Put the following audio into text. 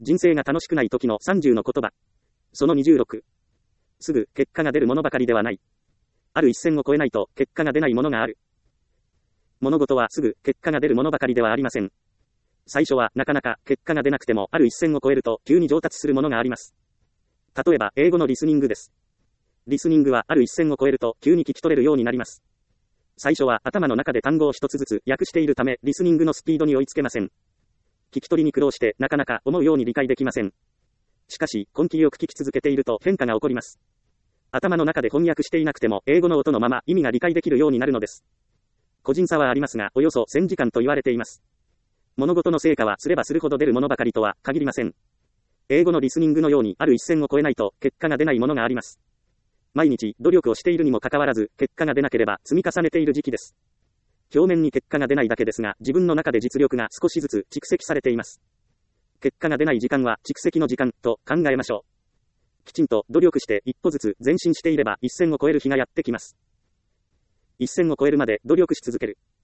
人生が楽しくない時の30の言葉。その26。すぐ結果が出るものばかりではない。ある一線を越えないと結果が出ないものがある。物事はすぐ結果が出るものばかりではありません。最初はなかなか結果が出なくてもある一線を越えると急に上達するものがあります。例えば英語のリスニングです。リスニングはある一線を越えると急に聞き取れるようになります。最初は頭の中で単語を一つずつ訳しているためリスニングのスピードに追いつけません。聞き取りに苦労してなかなか思うように理解できません。しかし根気よく聞き続けていると変化が起こります。頭の中で翻訳していなくても英語の音のまま意味が理解できるようになるのです。個人差はありますがおよそ1000時間と言われています。物事の成果はすればするほど出るものばかりとは限りません。英語のリスニングのようにある一線を越えないと結果が出ないものがあります。毎日努力をしているにもかかわらず結果が出なければ積み重ねている時期です。表面に結果が出ないだけですが自分の中で実力が少しずつ蓄積されています。結果が出ない時間は蓄積の時間と考えましょう。きちんと努力して一歩ずつ前進していれば一線を越える日がやってきます。一線を越えるまで努力し続ける。